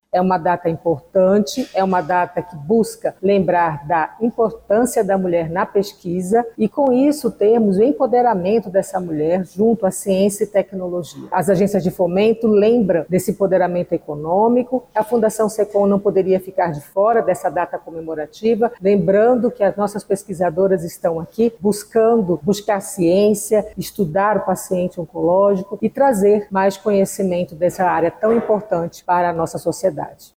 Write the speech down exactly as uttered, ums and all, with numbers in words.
É uma data importante, é uma data que busca lembrar da importância da mulher na pesquisa e, com isso, termos o empoderamento dessa mulher junto à ciência e tecnologia. As agências de fomento lembram desse empoderamento econômico. A Fundação SECOM não poderia ficar de fora dessa data comemorativa, lembrando que as nossas pesquisadoras estão aqui buscando buscar ciência, estudar o paciente oncológico e trazer mais conhecimento dessa área tão importante para a nossa sociedade.